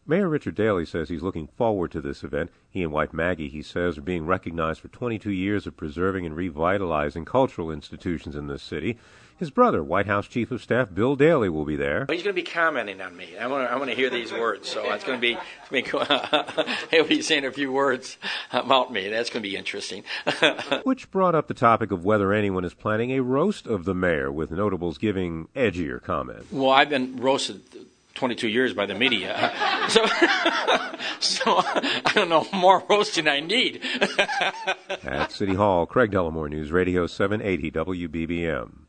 Mayor Richard Daley says he's looking forward to this event. He and wife Maggie, he says, are being recognized for 22 years of preserving and revitalizing cultural institutions in this city. His brother, White House Chief of Staff Bill Daley, will be there. He's going to be commenting on me. I want to hear these words, so it's going to be he'll be saying a few words about me. That's going to be interesting. Which brought up the topic of whether anyone is planning a roast of the mayor, with notables giving edgier comment. Well, I've been roasted 22 years by the media, so I don't know more roasting I need. At City Hall, Craig Dellamore, News Radio 780 WBBM.